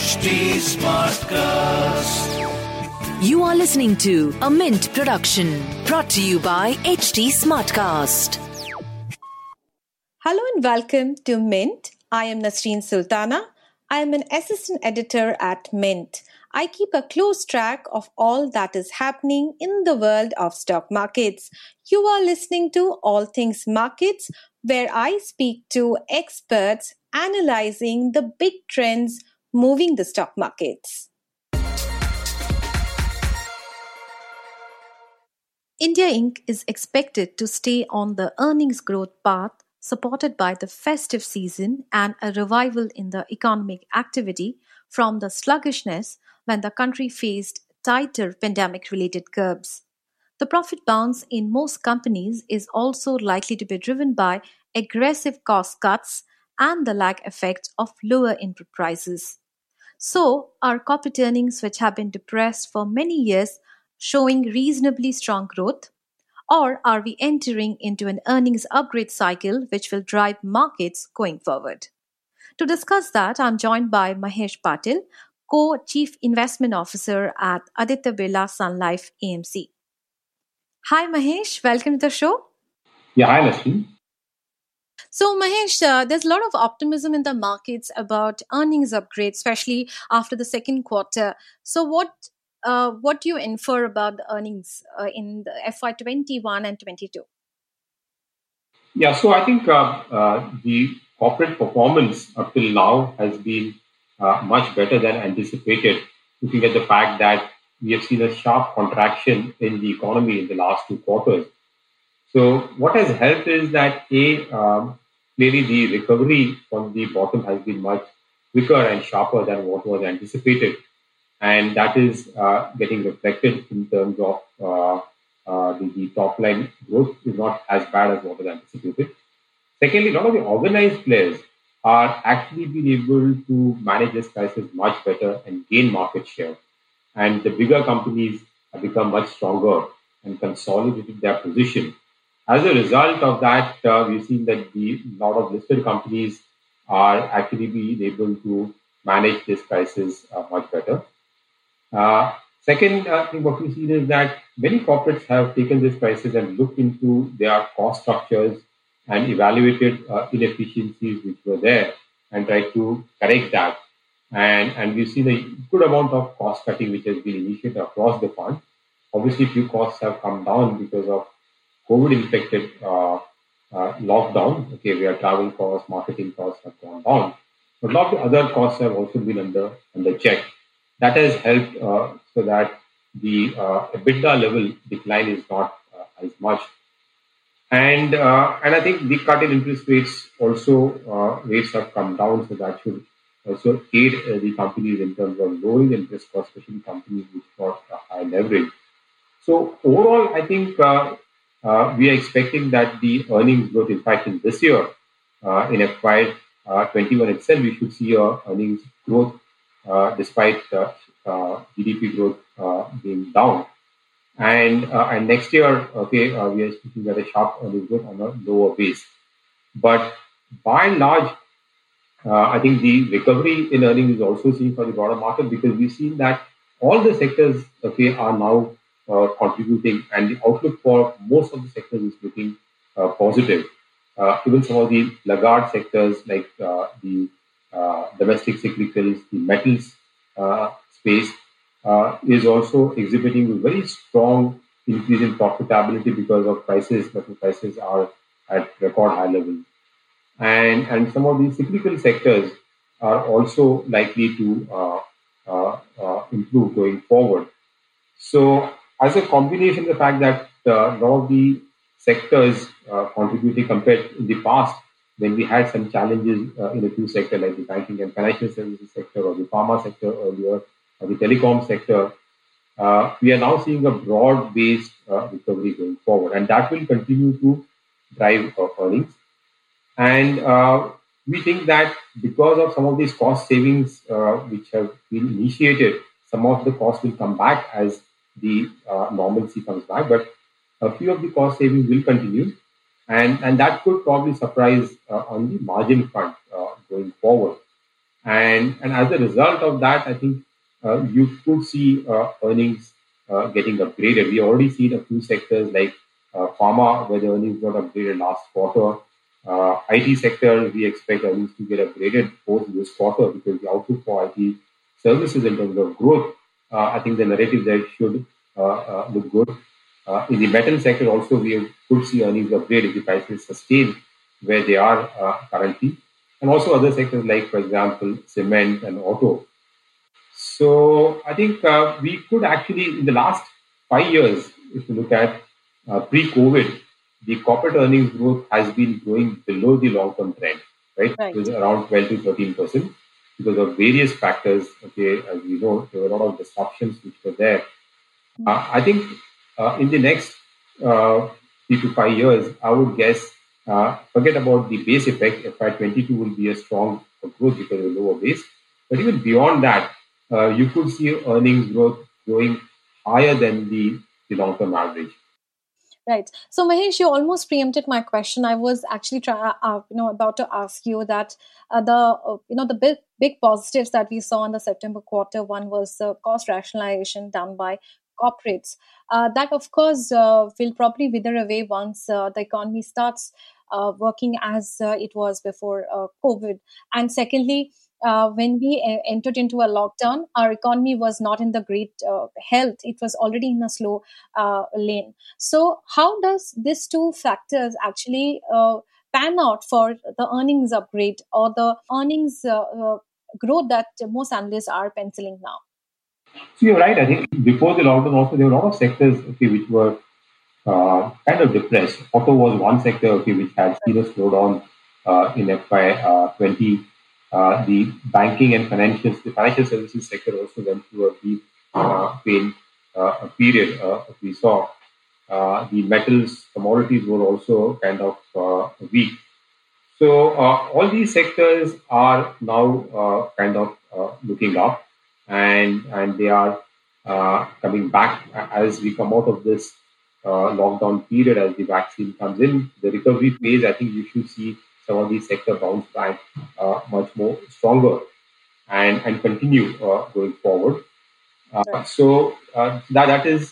HT Smartcast. You are listening to a Mint production brought to you by HT Smartcast. Hello and welcome to Mint. I am Nasreen Sultana. I am an assistant editor at Mint. I keep a close track of all that is happening in the world of stock markets. You are listening to All Things Markets, where I speak to experts analyzing the big trends moving the stock markets. India Inc. is expected to stay on the earnings growth path, supported by the festive season and a revival in the economic activity from the sluggishness when the country faced tighter pandemic-related curbs. The profit bounce in most companies is also likely to be driven by aggressive cost cuts and the lag effect of lower input prices. So, are corporate earnings, which have been depressed for many years, showing reasonably strong growth? Or are we entering into an earnings upgrade cycle which will drive markets going forward? To discuss that, I'm joined by Mahesh Patil, Co-Chief Investment Officer at Aditya Birla Sun Life AMC. Hi Mahesh, welcome to the show. Yeah, hi Nasreen. So Mahesh, there's a lot of optimism in the markets about earnings upgrade, especially after the second quarter. So what do you infer about the earnings in the FY21 and 22? Yeah, so I think the corporate performance up till now has been much better than anticipated, looking at the fact that we have seen a sharp contraction in the economy in the last 2 quarters. So what has helped is that clearly the recovery from the bottom has been much quicker and sharper than what was anticipated, and that is getting reflected in terms of the top line growth is not as bad as what was anticipated. Secondly, a lot of the organized players are actually being able to manage this crisis much better and gain market share. And the bigger companies have become much stronger and consolidated their position. As a result of that, we've seen that a lot of listed companies are actually being able to manage this crisis much better. Second thing what we see is that many corporates have taken this crisis and looked into their cost structures and evaluated inefficiencies which were there and tried to correct that. And we've seen a good amount of cost cutting which has been initiated across the fund. Obviously, few costs have come down because of COVID-infected lockdown. Okay, where travel costs, marketing costs have gone down. But a lot of other costs have also been under check. That has helped so that the EBITDA level decline is not as much. And I think the cut in interest rates also rates have come down, so that should also aid the companies in terms of lowering interest costs, especially companies which got high leverage. So overall, I think we are expecting that the earnings growth, in fact, in this year, in FY21 itself, we should see earnings growth despite GDP growth being down. And next year, okay, we are speaking at a sharp earnings growth on a lower base. But by and large, I think the recovery in earnings is also seen for the broader market, because we've seen that all the sectors, okay, are now contributing, and the outlook for most of the sectors is looking positive. Even some of the laggard sectors like the domestic cyclicals, the metals space is also exhibiting a very strong increase in profitability because of metal prices are at record high levels. And some of these cyclical sectors are also likely to improve going forward. So as a combination, the fact that a lot of the sectors contributing compared in the past, when we had some challenges in a few sectors like the banking and financial services sector or the pharma sector earlier, or the telecom sector, we are now seeing a broad-based recovery going forward, and that will continue to drive earnings. And we think that because of some of these cost savings which have been initiated, some of the costs will come back as the normalcy comes back, but a few of the cost savings will continue, and that could probably surprise on the margin front going forward. And as a result of that, I think you could see earnings getting upgraded. We already seen a few sectors like pharma, where the earnings got upgraded last quarter. IT sector, we expect earnings to get upgraded post this quarter because the outlook for IT services in terms of growth, I think the narrative there should look good. In the metal sector also, we could see earnings upgrade if the prices sustain where they are currently, and also other sectors like, for example, cement and auto. So I think we could actually, in the last 5 years, if you look at pre-COVID, the corporate earnings growth has been growing below the long-term trend, right? It Right. was around 12 to 13% because of various factors. Okay, as we know, there were a lot of disruptions which were there. I think in the next 3 to 5 years, I would guess, forget about the base effect. FY22 will be a strong growth because of lower base. But even beyond that, you could see earnings growth growing higher than the long-term average. Right. So Mahesh, you almost preempted my question. I was actually about to ask you that the big positives that we saw in the September quarter one was cost rationalization done by corporates. That of course will probably wither away once the economy starts working as it was before COVID. And secondly, when we entered into a lockdown, our economy was not in the great health. It was already in a slow lane. So, how does these two factors actually pan out for the earnings upgrade or the earnings growth that most analysts are penciling now? So you're right. I think before the lockdown, also there were a lot of sectors, okay, which were kind of depressed. Auto was one sector, okay, which had seen a slowdown in FY20. The banking and the financial services sector also went through a deep pain period. We saw the metals, commodities were also kind of weak. So all these sectors are now kind of looking up, and they are coming back as we come out of this lockdown period. As the vaccine comes in, the recovery phase, I think you should see some of these sectors bounce back much more stronger and continue going forward. Right. So that is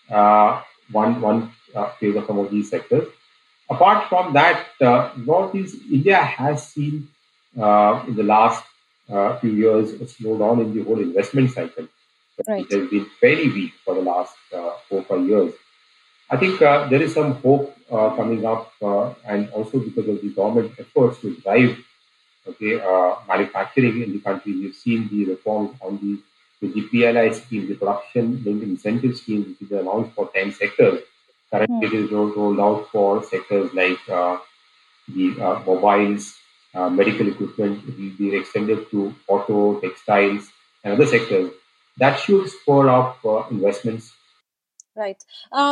one phase of some of these sectors. Apart from that, Northeast India has seen in the last few years a slowdown in the whole investment cycle. It Right. has been very weak for the last 4 5 years. I think there is some hope coming up, and also because of the government efforts to drive, okay, manufacturing in the country. We've seen the reforms on the PLI scheme, the production linked incentive scheme, which is announced for 10 sectors. Currently, Hmm. it is rolled out for sectors like the mobiles, medical equipment. It will be extended to auto, textiles, and other sectors. That should spur up investments. Right.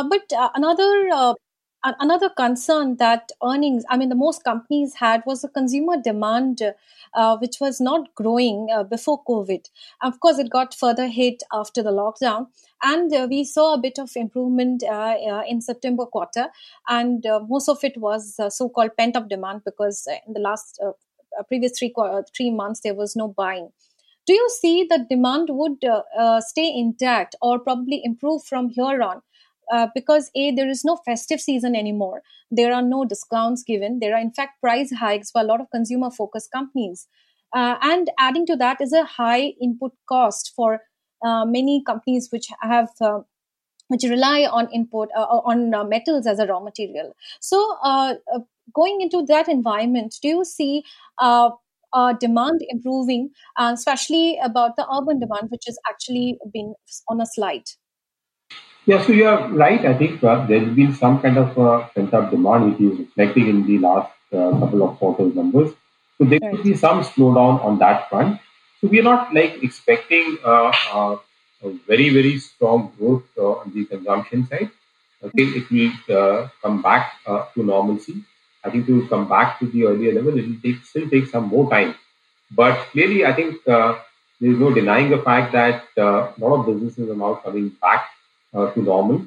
But another concern that earnings, I mean, the most companies had was the consumer demand, which was not growing before COVID. Of course, it got further hit after the lockdown, and we saw a bit of improvement in September quarter, and most of it was so-called pent-up demand because in the last previous 3 months there was no buying. Do you see that demand would stay intact or probably improve from here on? Because there is no festive season anymore. There are no discounts given. There are in fact price hikes for a lot of consumer focused companies. And adding to that is a high input cost for many companies which rely on input on metals as a raw material. So, going into that environment, do you see demand improving, especially about the urban demand, which has actually been on a slide? Yeah, so you're right. I think there's been some kind of pent-up demand which is reflecting in the last couple of quarters numbers. So there could Right. be some slowdown on that front. So we're not like expecting a very, very strong growth on the consumption side. Okay, it will come back to normalcy. I think to come back to the earlier level, it will still take some more time. But clearly, I think there is no denying the fact that a lot of businesses are now coming back to normal.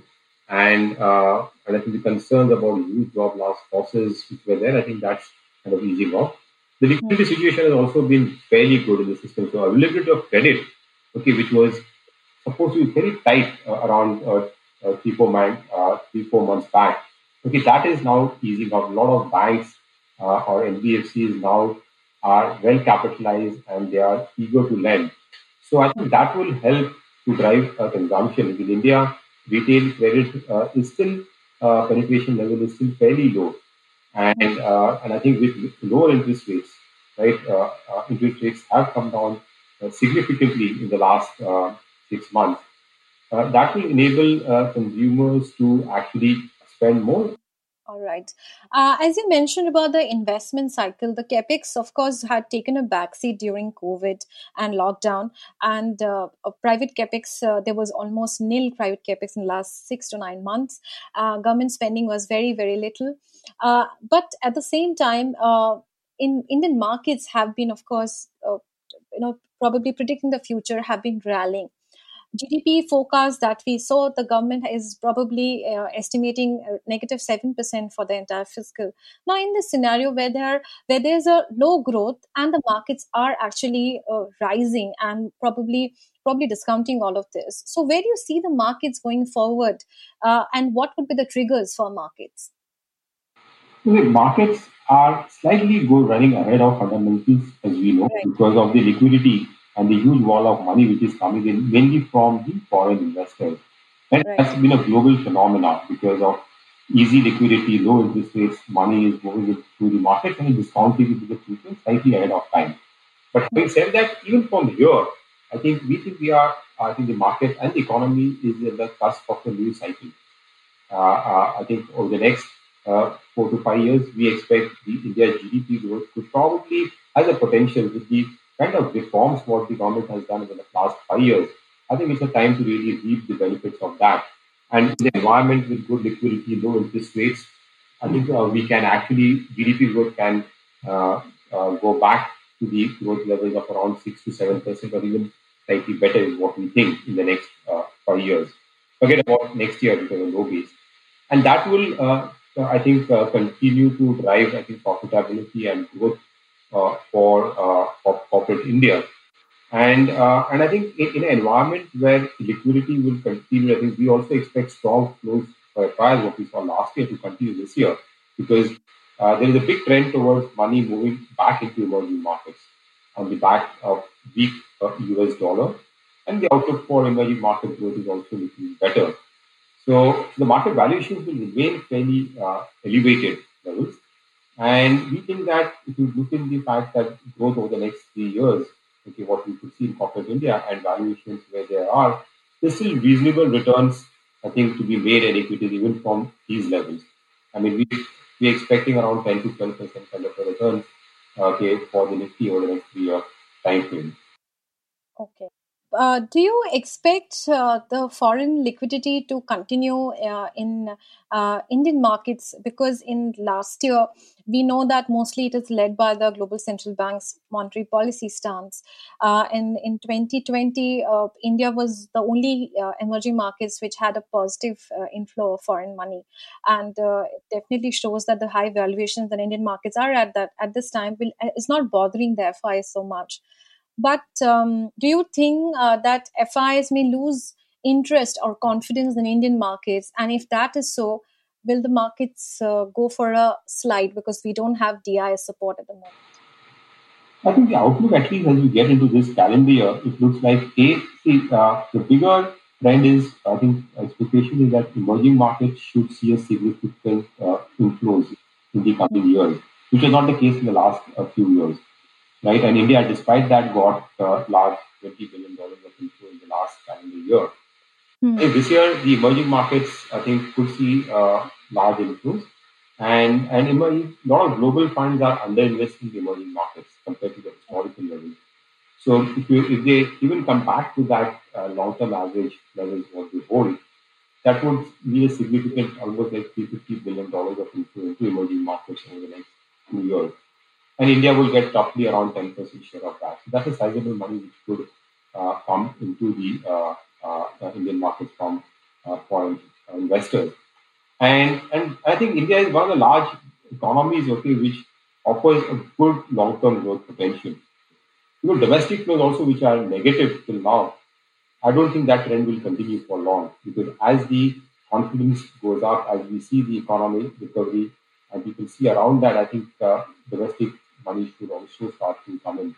And I think the concerns about huge job loss losses which were there, I think that's kind of easing off. The liquidity situation has also been fairly good in the system. So availability of credit, okay, which was supposed to be very tight around 3 4 months back. Okay, that is now easing out. A lot of banks or NBFCs now are well capitalized and they are eager to lend. So I think that will help to drive consumption. In India, retail credit is still penetration level is still fairly low, and I think with lower interest rates, right, interest rates have come down significantly in the last 6 months. That will enable consumers to actually spend more. All right. As you mentioned about the investment cycle, the capex, of course, had taken a backseat during COVID and lockdown. And private capex, there was almost nil private capex in the last 6 to 9 months. Government spending was very, very little. But at the same time, in Indian markets have been, of course, probably predicting the future, have been rallying. GDP forecast that we saw, the government is probably estimating -7% for the entire fiscal. Now, in this scenario where there's a low growth and the markets are actually rising and probably discounting all of this, so where do you see the markets going forward, and what would be the triggers for markets? The markets are slightly running ahead of fundamentals, as we know, Right, because of the liquidity and the huge wall of money which is coming in, mainly from the foreign investors. And right. that's been a global phenomenon because of easy liquidity, low interest rates, money is moving through the market and discounting it to the future slightly ahead of time. But having said that, even from here, I think the market and the economy is in the cusp of a new cycle. I think over the next 4 to 5 years, we expect the India GDP growth to probably has a potential with the kind of reforms what the government has done in the last 5 years. I think it's a time to really reap the benefits of that. And in the environment with good liquidity, low interest rates, I think we can actually GDP growth can go back to the growth levels of around 6 to 7%, or even slightly better is what we think in the next 5 years. Forget about next year because of low base, and that will, I think, continue to drive, I think, profitability and growth for corporate India. And I think in an environment where liquidity will continue, I think we also expect strong flows for FIs, what we saw last year, to continue this year, because there is a big trend towards money moving back into emerging markets on the back of weak US dollar, and the outlook for emerging market growth is also looking better. So the market valuations will remain fairly elevated levels. And we think that if you look in the fact that growth over the next 3 years, okay, what we could see in corporate India and valuations where there are, there's still reasonable returns, I think, to be made in equities even from these levels. I mean, we're expecting around 10 to 12% kind of a return, okay, for the Nifty over the next 3 year time frame. Okay. Do you expect the foreign liquidity to continue in Indian markets? Because in last year, we know that mostly it is led by the global central bank's monetary policy stance. And in 2020, India was the only emerging markets which had a positive inflow of foreign money, and it definitely shows that the high valuations that Indian markets are at this time is not bothering the FIs so much. But do you think that FIs may lose interest or confidence in Indian markets? And if that is so, will the markets go for a slide because we don't have DIS support at the moment? I think the outlook, at least as we get into this calendar year, it looks like the bigger trend is, I think, expectation is that emerging markets should see a significant inflows in the coming years, which is not the case in the last few years, right? And India, despite that, got large $20 billion of inflow in the last calendar year. And this year, the emerging markets, I think, could see large inflows, and a lot of global funds are underinvesting in the emerging markets compared to the historical levels. So if they even come back to that long-term average levels what they hold, that would be a significant, almost like $350 billion of inflow into emerging markets over the next 2 years. And India will get roughly around 10% share of that. So that's a sizable money which could come into the Indian markets from foreign investors. And I think India is one of the large economies, okay, which offers a good long-term growth potential. Domestic flows also, which are negative till now, I don't think that trend will continue for long, because as the confidence goes up, as we see the economic recovery, and people see around that, I think domestic money should also start to come in.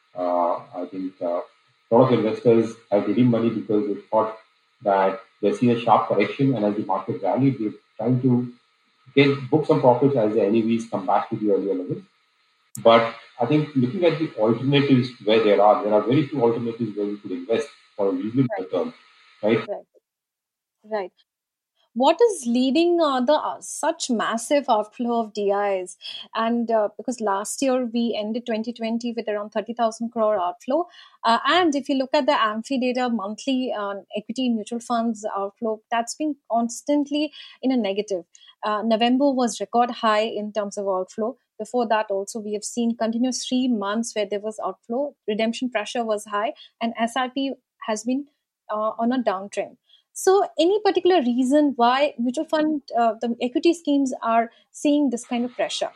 I think a lot of investors have redeemed money because they thought that they see a sharp correction, and as the market rallied, they're trying to book some profits as the NAVs come back to the earlier levels. But I think looking at the alternatives where there are very few alternatives where you could invest for a reasonable return, right? Right. What is leading the such massive outflow of DIs? And because last year we ended 2020 with around 30,000 crore outflow. And if you look at the AMFI data, monthly equity mutual funds outflow, that's been constantly in a negative. November was record high in terms of outflow. Before that also, we have seen continuous 3 months where there was outflow. Redemption pressure was high, and SIP has been on a downtrend. So, any particular reason why mutual fund, the equity schemes are seeing this kind of pressure?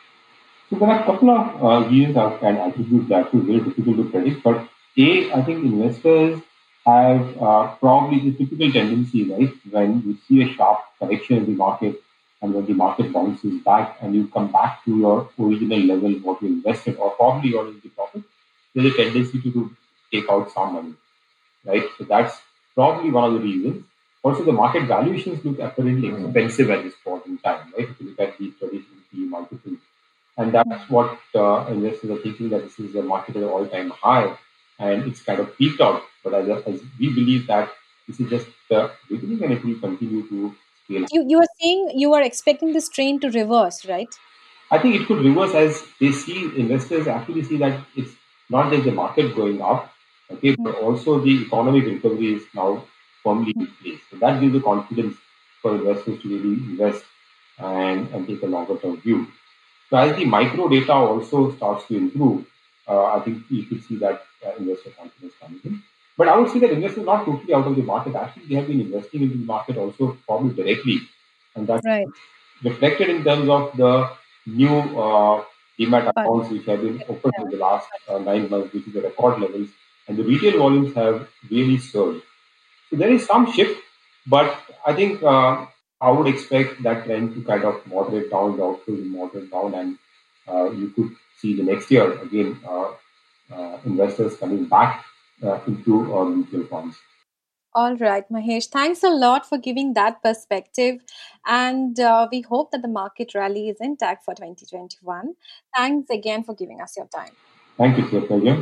So there are a couple of reasons I can attribute that to. Very difficult to predict, but I think investors have probably the typical tendency, right? When you see a sharp correction in the market, and when the market bounces back, and you come back to your original level, what you invested, or probably you're in the profit, there's a tendency to take out some money, right? So that's probably one of the reasons. Also, the market valuations look apparently expensive at this point in time, right? If you look at the traditional PE multiple. And that's what investors are thinking, that this is a market at an all-time high, and it's kind of peaked out. But as we believe that this is just the beginning, and it will continue to scale. You are saying you are expecting this trend to reverse, right? I think it could reverse as investors actually see that it's not just the market going up, okay, but also the economic recovery is now firmly in place. So that gives the confidence for investors to really invest and take a longer term view. So as the micro data also starts to improve, I think you should see that investor confidence coming in. But I would say that investors are not totally out of the market. Actually, they have been investing into the market also probably directly. And that's reflected in terms of the new demat accounts which have been opened in the last 9 months, which is the record levels. And the retail volumes have really surged. So there is some shift, but I think I would expect that trend to kind of moderate down, the outflow will moderate down, and you could see the next year again investors coming back into mutual funds. All right, Mahesh, thanks a lot for giving that perspective. And we hope that the market rally is intact for 2021. Thanks again for giving us your time. Thank you, Surya.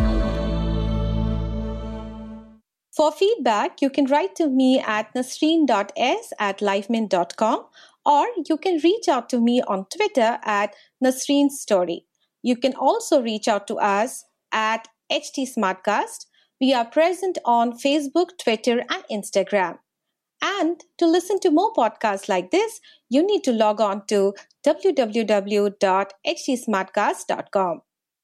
For feedback, you can write to me at nasreen.s@lifemint.com, or you can reach out to me on Twitter at Nasreen Story. You can also reach out to us at HT Smartcast. We are present on Facebook, Twitter, and Instagram. And to listen to more podcasts like this, you need to log on to www.htsmartcast.com.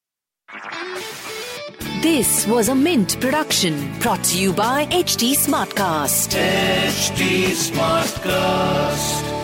This was a Mint production brought to you by HT Smartcast. HT Smartcast.